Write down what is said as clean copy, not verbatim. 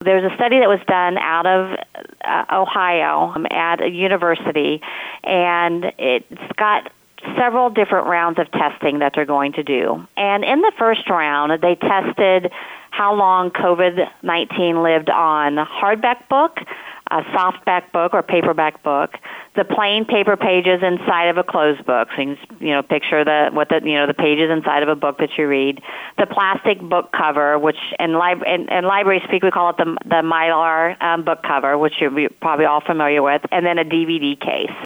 there's a study that was done out of Ohio at a university, and it's got several different rounds of testing that they're going to do. And in the first round, they tested how long COVID-19 lived on a hardback book, a softback book or paperback book, the plain paper pages inside of a closed book. So you can, picture the pages inside of a book that you read, the plastic book cover, which in library speak we call it the Mylar book cover, which you're probably all familiar with, and then a DVD case.